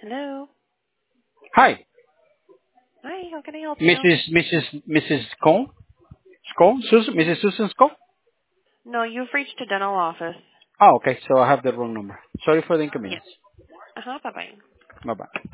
Hello. Hi, Hi, how can I help you? Mrs. Scone? Mrs. Susan Scone? No, you've reached a dental office. Oh, okay, so I have the wrong number. Sorry for the Yes. inconvenience. Uh-huh, bye-bye. Bye-bye.